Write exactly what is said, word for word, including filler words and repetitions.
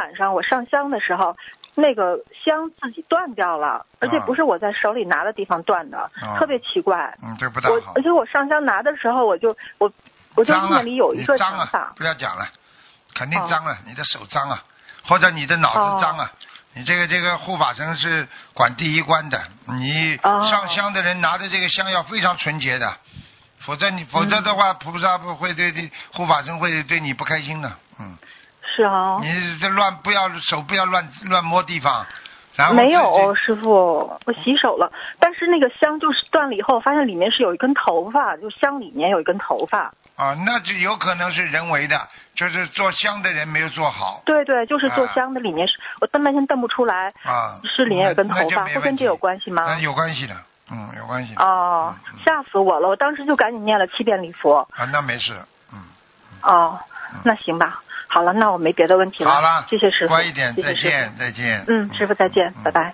晚上我上香的时候，那个香自己断掉了，而且不是我在手里拿的地方断的， 哦、 特别奇怪。 嗯，这不大好。 我而且我上香拿的时候，我就我我就心里有一个想法， 不要讲了，肯定脏了，哦、你的手脏啊，或者你的脑子脏啊。哦、你这个这个护法神是管第一关的，你上香的人拿着这个香要非常纯洁的，否则你否则的话，嗯、菩萨不会对对护法神会对你不开心的，嗯。 是啊。 你这乱不要手不要乱乱摸地方。然后没有，师傅，我洗手了，但是那个香就是断了以后，发现里面是有一根头发，就香里面有一根头发。 啊，那就有可能是人为的，就是做香的人没有做好。 对对，就是做香的里面是，啊、我瞪半天瞪不出来。 啊， 是里面有根头发，会跟这有关系吗？ 那有关系的，嗯，有关系的。 哦，嗯、吓死我了！我当时就赶紧念了七遍礼佛。 啊，那没事，嗯。 哦，嗯、那行吧。好了，那我没别的问题了。 好了， 谢谢师傅。 乖一点， 谢谢再见，再见。 嗯，师傅再见， 嗯、 拜拜。